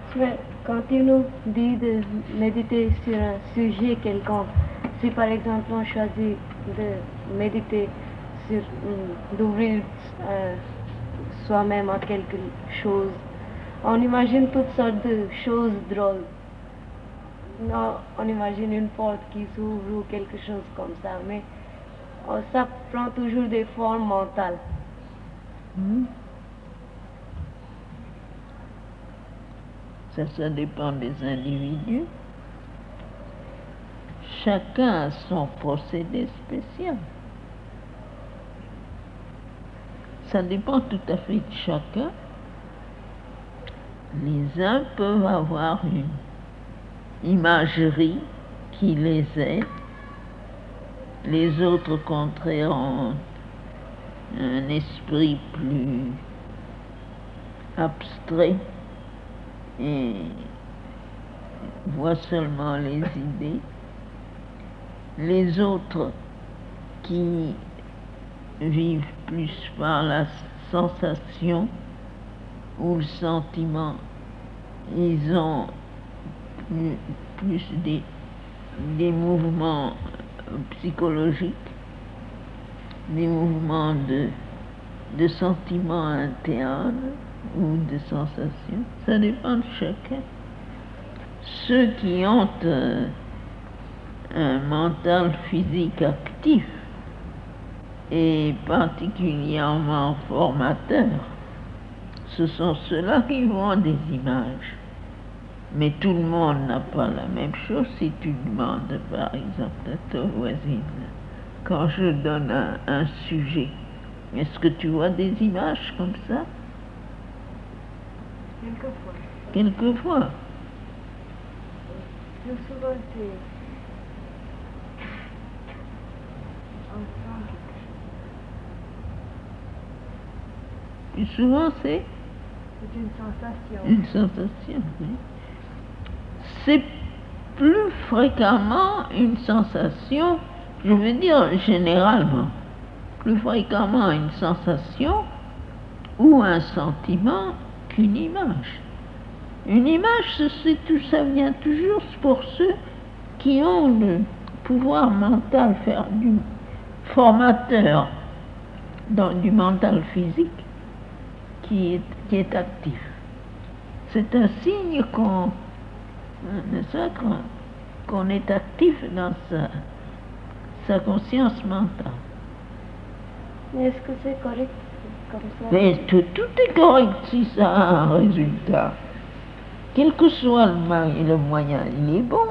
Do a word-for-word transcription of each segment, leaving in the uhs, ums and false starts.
Mais quand il nous dit de méditer sur un sujet quelconque, si par exemple on choisit de méditer sur, hum, d'ouvrir euh, soi-même à quelque chose, on imagine toutes sortes de choses drôles. Non, on imagine une porte qui s'ouvre ou quelque chose comme ça, mais oh, ça prend toujours des formes mentales. Hmm. Ça, ça dépend des individus. Chacun a son procédé spécial. Ça dépend tout à fait de chacun. Les uns peuvent avoir une imagerie qui les aide. Les autres, au contraire, ont un esprit plus abstrait et voient seulement les idées. Les autres qui vivent plus par la sensation ou le sentiment, ils ont plus, plus des, des mouvements psychologiques, des mouvements de, de sentiments internes ou de sensations. Ça dépend de chacun. Ceux qui ont euh, un mental physique actif et particulièrement formateur, ce sont ceux-là qui voient des images. Mais tout le monde n'a pas la même chose. Si tu demandes par exemple à ta voisine, quand je donne un, un sujet, est-ce que tu vois des images comme ça? Quelquefois. Quelquefois. Plus souvent, c'est. On sent quelque chose. Plus souvent, c'est C'est une sensation. une sensation. Oui. C'est plus fréquemment une sensation, je veux dire généralement, plus fréquemment une sensation ou un sentiment qu'une image. Une image, c'est tout, ça vient toujours pour ceux qui ont le pouvoir mental faire du formateur dans du mental physique qui est, qui est actif. C'est un signe qu'on, n'est-ce pas, qu'on, qu'on est actif dans sa, sa conscience mentale. Mais est-ce que c'est correct comme ça? Mais tout, tout est correct si ça a un résultat. Quel que soit le, le moyen, il est bon.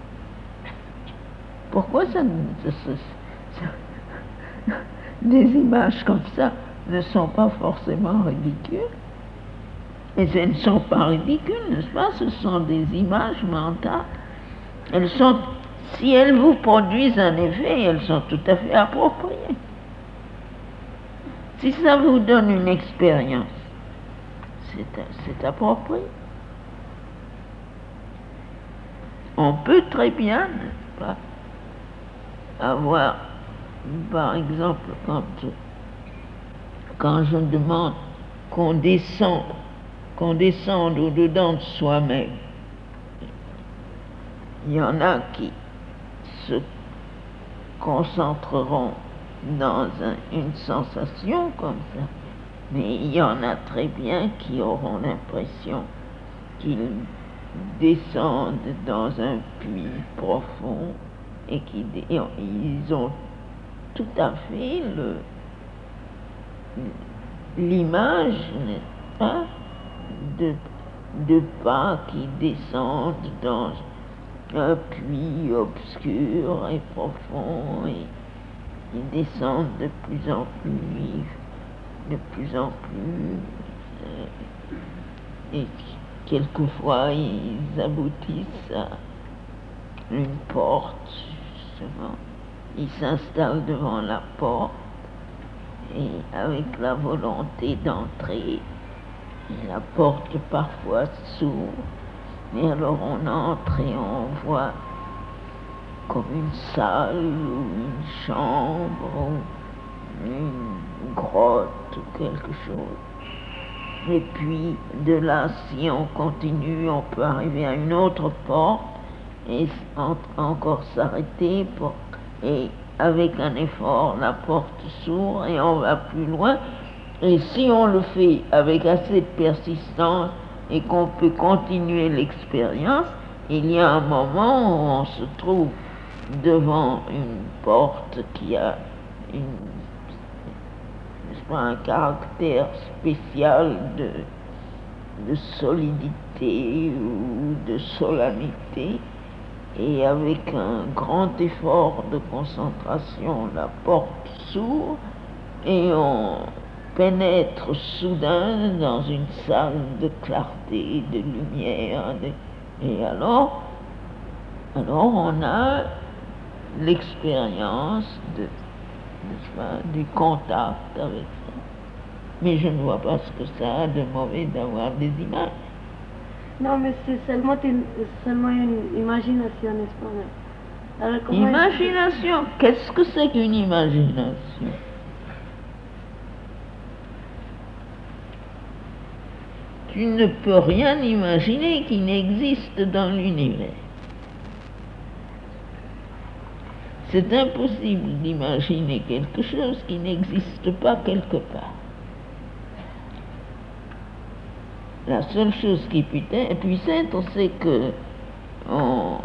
Pourquoi ça, ça, ça, ça des images comme ça ne sont pas forcément ridicules? Et elles ne sont pas ridicules, n'est-ce pas? Ce sont des images mentales. Elles sont, si elles vous produisent un effet, elles sont tout à fait appropriées. Si ça vous donne une expérience, c'est, c'est approprié. On peut très bien, n'est-ce pas, avoir, par exemple, quand, quand je demande qu'on descende, qu'on descende au-dedans de soi-même, il y en a qui se concentreront dans un, une sensation comme ça, mais il y en a très bien qui auront l'impression qu'ils descendent dans un puits profond et qu'ils ont tout à fait le, l'image, n'est-ce pas, de, de pas qui descendent dans un puits obscur et profond et qui descendent de plus en plus, de plus en plus, euh, et quelquefois ils aboutissent à une porte, justement. Ils s'installent devant la porte et avec la volonté d'entrer, et la porte parfois s'ouvre, et alors on entre et on voit comme une salle ou une chambre ou une grotte ou quelque chose. Et puis de là, si on continue, on peut arriver à une autre porte et en- encore s'arrêter pour, et avec un effort, la porte s'ouvre et on va plus loin. Et si on le fait avec assez de persistance et qu'on peut continuer l'expérience, il y a un moment où on se trouve devant une porte qui a une, n'est-ce pas, un caractère spécial de, de solidité ou de solennité, et avec un grand effort de concentration, la porte s'ouvre et on pénètre soudain dans une salle de clarté, de lumière, de- et alors, alors on a l'expérience de, n'est-ce pas, du contact avec ça. Mais je ne vois pas ce que ça a de mauvais d'avoir des images. Non, mais c'est seulement une, seulement une imagination, n'est-ce pas? Mais alors, comment est-ce que- Imagination, qu'est-ce que c'est qu'une imagination? Tu ne peux rien imaginer qui n'existe dans l'univers. C'est impossible d'imaginer quelque chose qui n'existe pas quelque part. La seule chose qui puisse être, puisse être, c'est que on,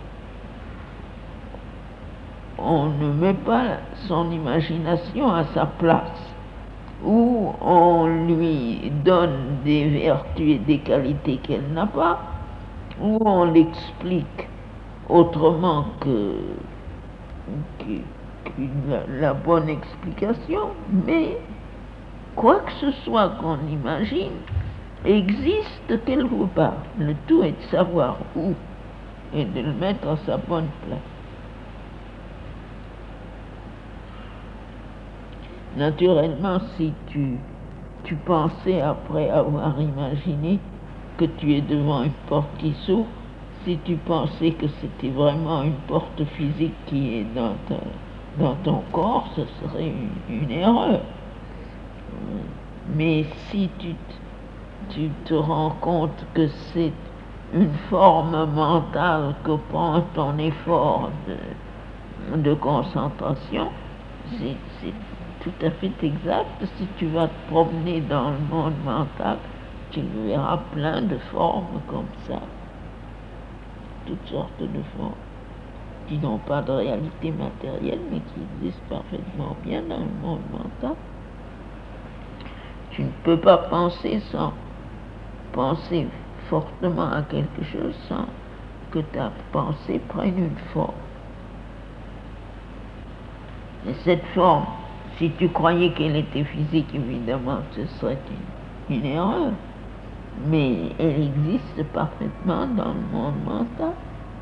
on ne met pas son imagination à sa place, ou on lui donne des vertus et des qualités qu'elle n'a pas, ou on l'explique autrement que, que, que la, la bonne explication, mais quoi que ce soit qu'on imagine existe quelque part. Le tout est de savoir où et de le mettre à sa bonne place. Naturellement, si tu, tu pensais, après avoir imaginé que tu es devant une porte qui s'ouvre, si tu pensais que c'était vraiment une porte physique qui est dans, ta, dans ton corps, ce serait une, une erreur. Mais si tu, tu te rends compte que c'est une forme mentale que prend ton effort de, de concentration, c'est c'est tout à fait exact. Si tu vas te promener dans le monde mental, tu verras plein de formes comme ça, toutes sortes de formes qui n'ont pas de réalité matérielle, mais qui existent parfaitement bien dans le monde mental. Tu ne peux pas penser sans penser fortement à quelque chose sans que ta pensée prenne une forme. Et cette forme, si tu croyais qu'elle était physique, évidemment, ce serait une, une erreur. Mais elle existe parfaitement dans le monde mental.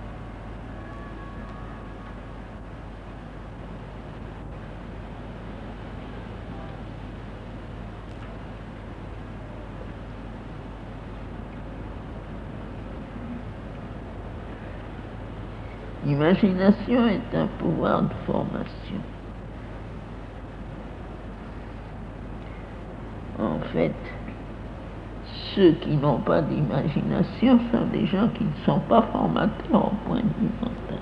L'imagination est un pouvoir de formation. En fait, ceux qui n'ont pas d'imagination sont des gens qui ne sont pas formateurs au point de vue mental.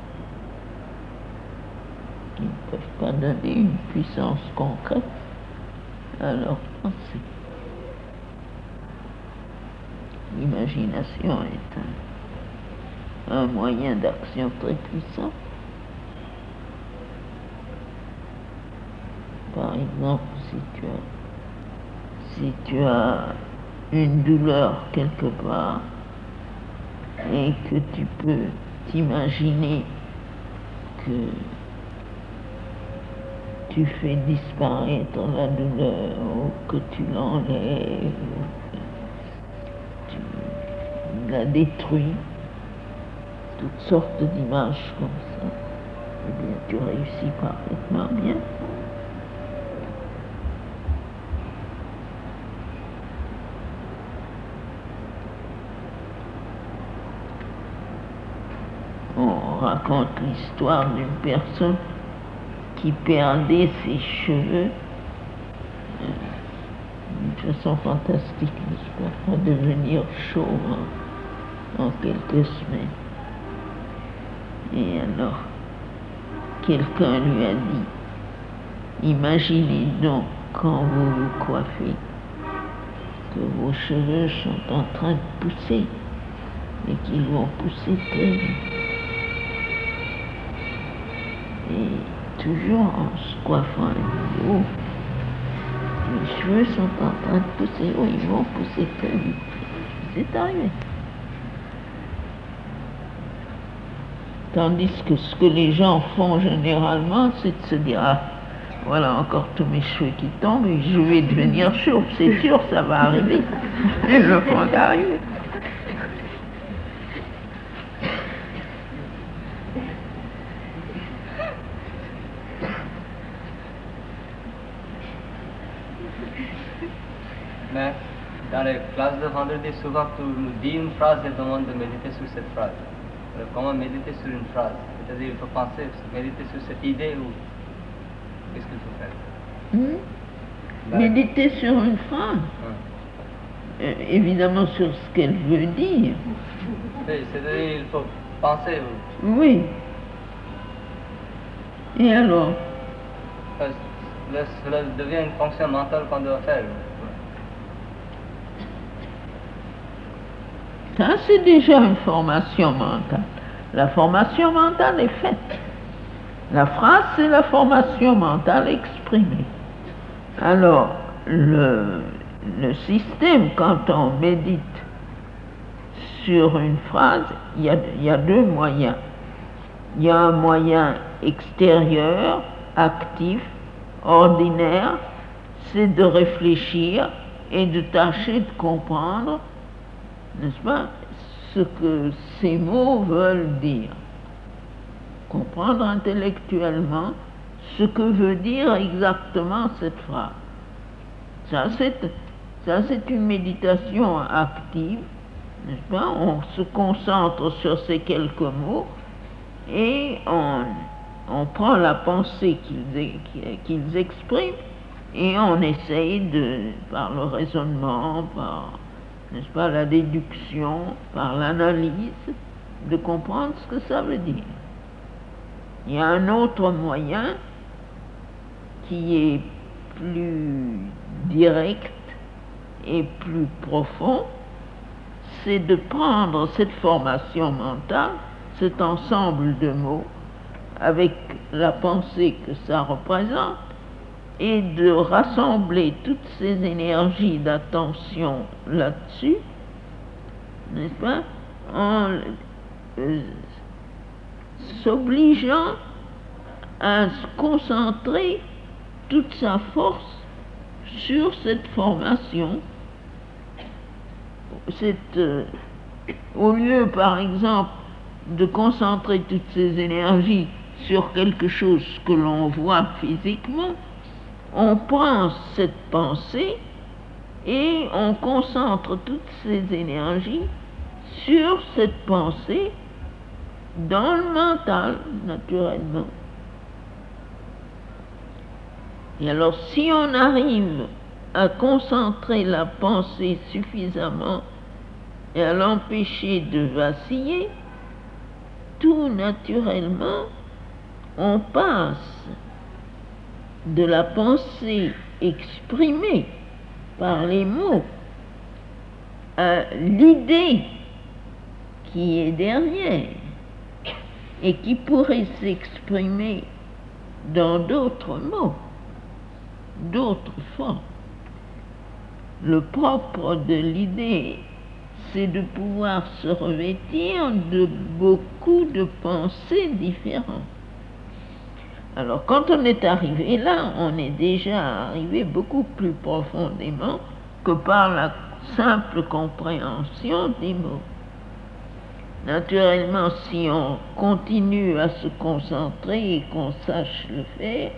Qui ne peuvent pas donner une puissance concrète à leur pensée. L'imagination est un, un moyen d'action très puissant. Par exemple, si tu as, si tu as une douleur quelque part et que tu peux t'imaginer que tu fais disparaître la douleur ou que tu l'enlèves ou que tu la détruis, toutes sortes d'images comme ça, eh bien tu réussis parfaitement bien. On raconte l'histoire d'une personne qui perdait ses cheveux, une façon fantastique, n'est-ce pas, à devenir chauve en, en quelques semaines. Et alors, quelqu'un lui a dit, imaginez donc quand vous vous coiffez, que vos cheveux sont en train de pousser et qu'ils vont pousser très vite. Et toujours en se coiffant à nouveau, les cheveux sont en train de pousser, oui, ils vont pousser très vite. C'est arrivé. Tandis que ce que les gens font généralement, c'est de se dire, ah, voilà encore tous mes cheveux qui tombent et je vais devenir chauve, c'est sûr, ça va arriver. Ils le font arriver. Mais dans les classes de vendredi, souvent tu nous dis une phrase et demandes de méditer sur cette phrase. Alors, comment méditer sur une phrase? C'est-à-dire, il faut penser, méditer sur cette idée ou qu'est-ce qu'il faut faire? Mmh. Méditer sur une phrase, Hum. euh, évidemment sur ce qu'elle veut dire. Oui, c'est-à-dire, il faut penser. Ou... Oui. Et alors? Parce que cela devient une fonction mentale qu'on doit faire. Ça, c'est déjà une formation mentale. La formation mentale est faite. La phrase, c'est la formation mentale exprimée. Alors, le, le système, quand on médite sur une phrase, il y a, il y a deux moyens. Il y a un moyen extérieur, actif, ordinaire, c'est de réfléchir et de tâcher de comprendre, n'est-ce pas, ce que ces mots veulent dire. Comprendre intellectuellement ce que veut dire exactement cette phrase. Ça, c'est, ça, c'est une méditation active, n'est-ce pas? On se concentre sur ces quelques mots et on, on prend la pensée qu'ils, qu'ils expriment et on essaye de, par le raisonnement, par, n'est-ce pas, la déduction, par l'analyse, de comprendre ce que ça veut dire. Il y a un autre moyen qui est plus direct et plus profond, c'est de prendre cette formation mentale, cet ensemble de mots, avec la pensée que ça représente, et de rassembler toutes ces énergies d'attention là-dessus, n'est-ce pas, en euh, s'obligeant à se concentrer toute sa force sur cette formation. C'est, euh, au lieu, par exemple, de concentrer toutes ces énergies sur quelque chose que l'on voit physiquement, on prend cette pensée et on concentre toutes ces énergies sur cette pensée dans le mental, naturellement. Et alors, si on arrive à concentrer la pensée suffisamment et à l'empêcher de vaciller, tout naturellement, on passe de la pensée exprimée par les mots à l'idée qui est derrière et qui pourrait s'exprimer dans d'autres mots, d'autres formes. Le propre de l'idée, c'est de pouvoir se revêtir de beaucoup de pensées différentes. Alors, quand on est arrivé là, on est déjà arrivé beaucoup plus profondément que par la simple compréhension des mots. Naturellement, si on continue à se concentrer et qu'on sache le faire,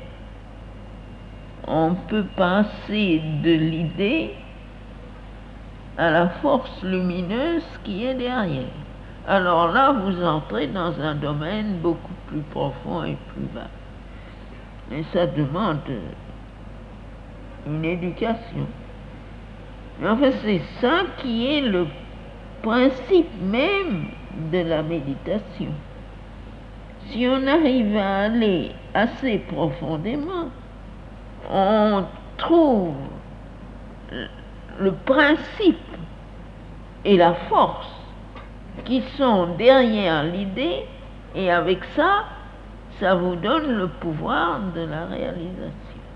on peut passer de l'idée à la force lumineuse qui est derrière. Alors là, vous entrez dans un domaine beaucoup plus profond et plus vaste. Et ça demande une éducation. Mais en fait, c'est ça qui est le principe même de la méditation. Si on arrive à aller assez profondément, on trouve le principe et la force qui sont derrière l'idée, et avec ça, ça vous donne le pouvoir de la réalisation.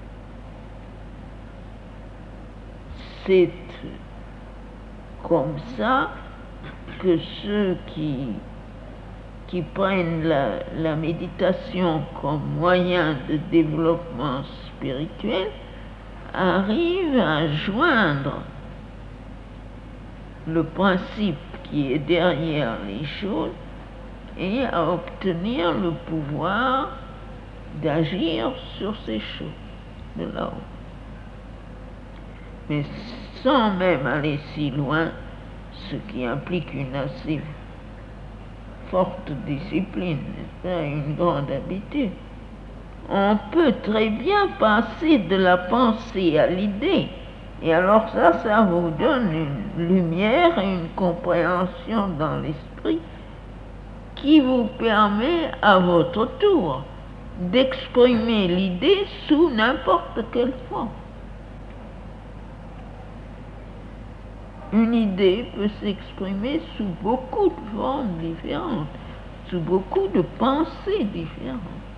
C'est comme ça que ceux qui, qui prennent la, la méditation comme moyen de développement spirituel arrivent à joindre le principe qui est derrière les choses et à obtenir le pouvoir d'agir sur ces choses de là-haut. Mais sans même aller si loin, ce qui implique une assez forte discipline, n'est-ce pas, une grande habitude. On peut très bien passer de la pensée à l'idée, et alors ça, ça vous donne une lumière et une compréhension dans l'esprit qui vous permet à votre tour d'exprimer l'idée sous n'importe quelle forme. Une idée peut s'exprimer sous beaucoup de formes différentes, sous beaucoup de pensées différentes.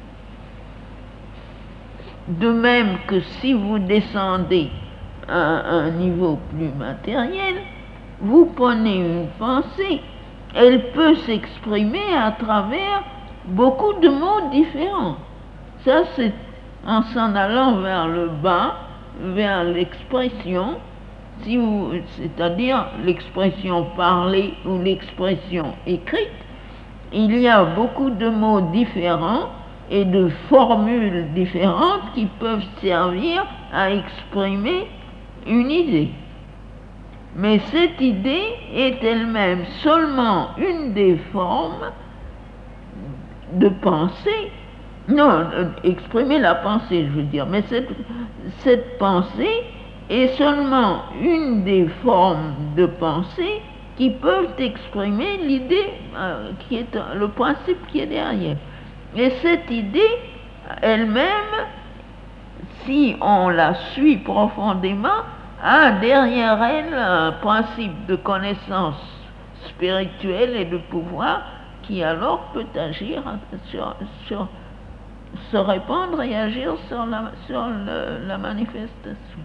De même que si vous descendez à un niveau plus matériel, vous prenez une pensée, elle peut s'exprimer à travers beaucoup de mots différents. Ça, c'est en s'en allant vers le bas, vers l'expression, si vous, c'est-à-dire l'expression parlée ou l'expression écrite. Il y a beaucoup de mots différents et de formules différentes qui peuvent servir à exprimer une idée. Mais cette idée est elle-même seulement une des formes de pensée. Non, euh, exprimer la pensée, je veux dire. Mais cette, cette pensée est seulement une des formes de pensée qui peuvent exprimer l'idée, euh, qui est le principe qui est derrière. Et cette idée elle-même, si on la suit profondément, a derrière elle un principe de connaissance spirituelle et de pouvoir qui alors peut agir sur, sur se répandre et agir sur la, sur le, la manifestation.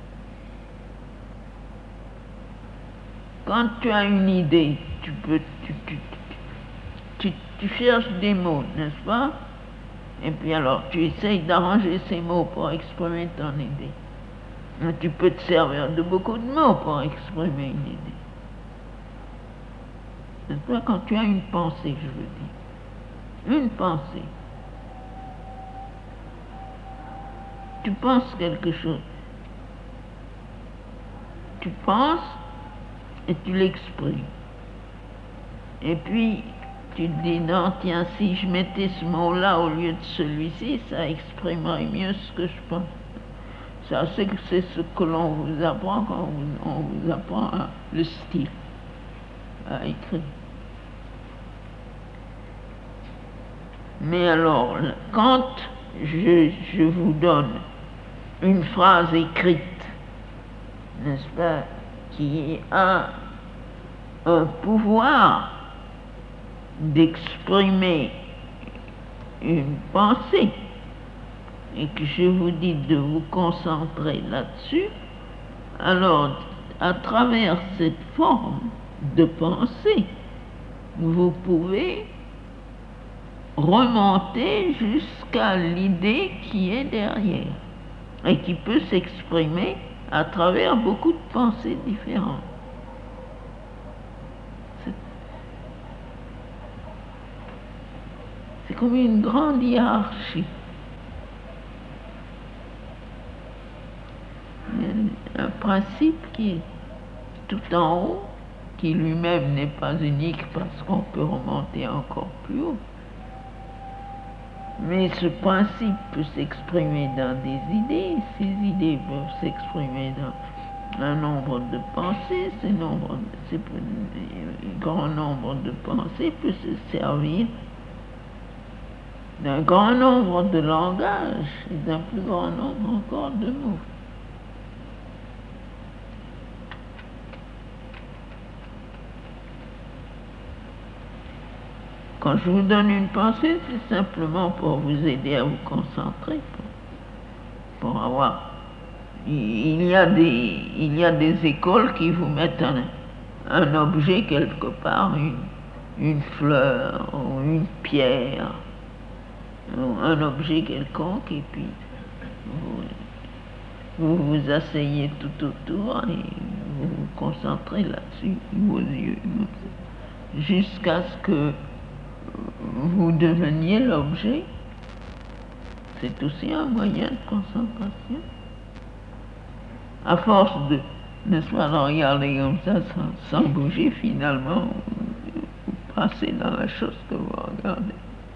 Quand tu as une idée, tu peux, tu, tu, tu, tu cherches des mots, n'est-ce pas? Et puis alors, tu essayes d'arranger ces mots pour exprimer ton idée. Mais tu peux te servir de beaucoup de mots pour exprimer une idée. C'est pas quand tu as une pensée, je veux dire. Une pensée. Tu penses quelque chose. Tu penses et tu l'exprimes. Et puis, tu te dis, non, tiens, si je mettais ce mot-là au lieu de celui-ci, ça exprimerait mieux ce que je pense. Ça, c'est, c'est ce que l'on vous apprend quand on, on vous apprend à, le style à écrire. Mais alors, quand je, je vous donne une phrase écrite, n'est-ce pas, qui a un pouvoir d'exprimer une pensée, et que je vous dis de vous concentrer là-dessus, alors, à travers cette forme de pensée, vous pouvez remonter jusqu'à l'idée qui est derrière, et qui peut s'exprimer à travers beaucoup de pensées différentes. C'est, c'est comme une grande hiérarchie. Un principe qui est tout en haut, qui lui-même n'est pas unique parce qu'on peut remonter encore plus haut. Mais ce principe peut s'exprimer dans des idées, ces idées peuvent s'exprimer dans un nombre de pensées, ce nombre, ce grand nombre de pensées peut se servir d'un grand nombre de langages et d'un plus grand nombre encore de mots. Quand je vous donne une pensée, c'est simplement pour vous aider à vous concentrer, pour, pour avoir... Il y, a des, il y a des écoles qui vous mettent un, un objet quelque part, une, une fleur ou une pierre, ou un objet quelconque, et puis vous vous, vous asseyez tout autour et vous vous concentrez là-dessus, vos yeux, jusqu'à ce que vous deveniez l'objet. C'est aussi un moyen de concentration. À force de, n'est-ce pas, de regarder comme ça sans, sans bouger, finalement, vous, vous passez dans la chose que vous regardez.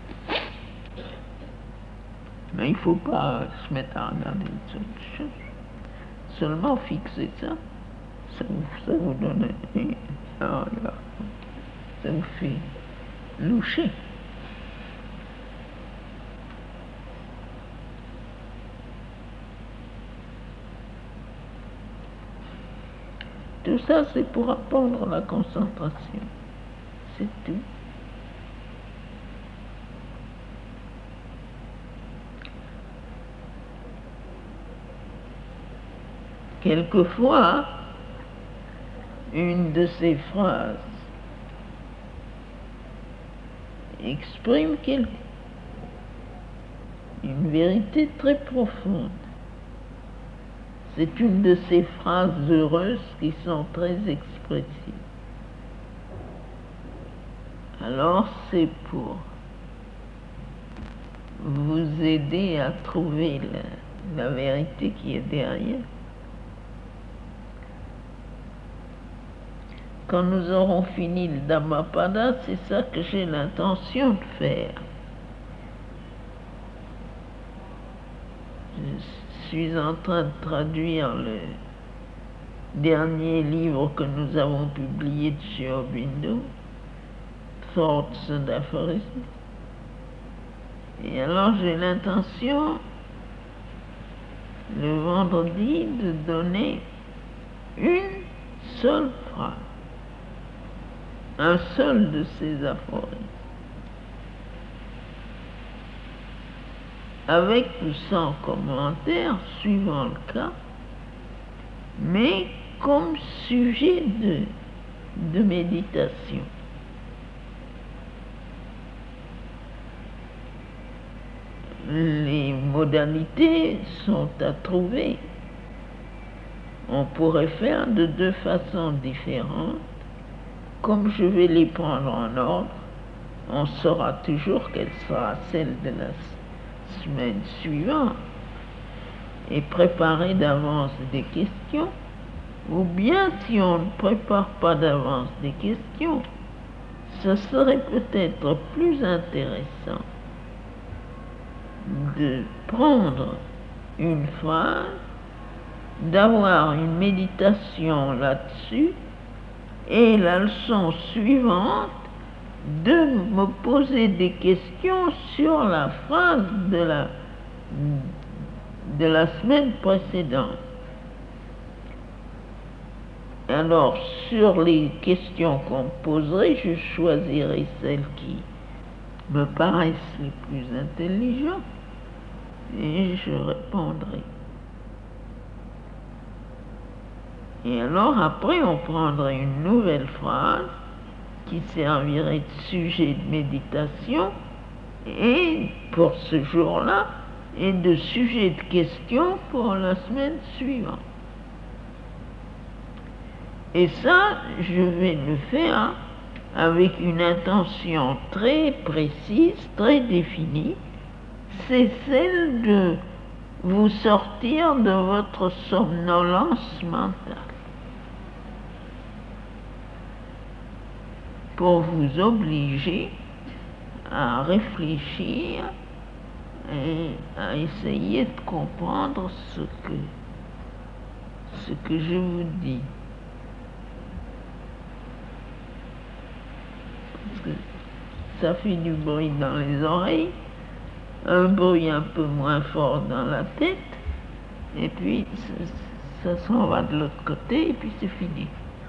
Mais il ne faut pas se mettre à regarder autre chose. Seulement fixer ça, ça vous, ça vous donne un regard. Ça vous fait loucher. Tout ça, c'est pour apprendre la concentration. C'est tout. Quelquefois, une de ces phrases exprime quelque... une vérité très profonde. C'est une de ces phrases heureuses qui sont très expressives. Alors c'est pour vous aider à trouver la, la vérité qui est derrière. Quand nous aurons fini le Dhammapada, c'est ça que j'ai l'intention de faire. Je suis en train de traduire le dernier livre que nous avons publié de Sri Aurobindo, Thoughts and Aphorisms. Et alors j'ai l'intention, le vendredi, de donner une seule phrase, un seul de ces aphorismes, avec ou sans commentaire, suivant le cas, mais comme sujet de, de méditation. Les modalités sont à trouver. On pourrait faire de deux façons différentes. Comme je vais les prendre en ordre, on saura toujours quelle sera celle de la semaine suivante et préparer d'avance des questions, ou bien si on ne prépare pas d'avance des questions, ce serait peut-être plus intéressant de prendre une phrase, d'avoir une méditation là-dessus, et la leçon suivante, de me poser des questions sur la phrase de la, de la semaine précédente. Alors, sur les questions qu'on me poserait, je choisirai celles qui me paraissent les plus intelligentes et je répondrai. Et alors, après, on prendrait une nouvelle phrase qui servirait de sujet de méditation et pour ce jour-là, et de sujet de question pour la semaine suivante. Et ça, je vais le faire avec une intention très précise, très définie, c'est celle de vous sortir de votre somnolence mentale, pour vous obliger à réfléchir et à essayer de comprendre ce que, ce que je vous dis. Parce que ça fait du bruit dans les oreilles, un bruit un peu moins fort dans la tête, et puis ça, ça s'en va de l'autre côté, et puis c'est fini.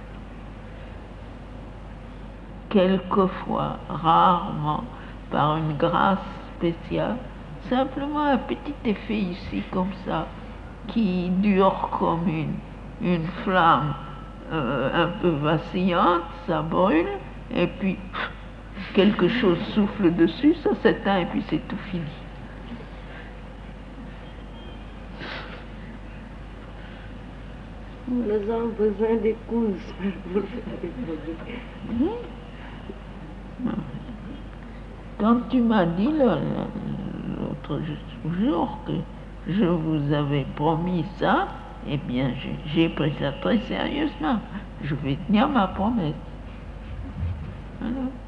Quelquefois, rarement, par une grâce spéciale, simplement un petit effet ici comme ça, qui dure comme une, une flamme euh, un peu vacillante, ça brûle, et puis quelque chose souffle dessus, ça s'éteint, et puis c'est tout fini. Nous avons besoin des causes pour faire des progrès. Mmh. Quand tu m'as dit le- le- l'autre jour que je vous avais promis ça, eh bien j'ai- j'ai pris ça très sérieusement. Je vais tenir ma promesse. Alors,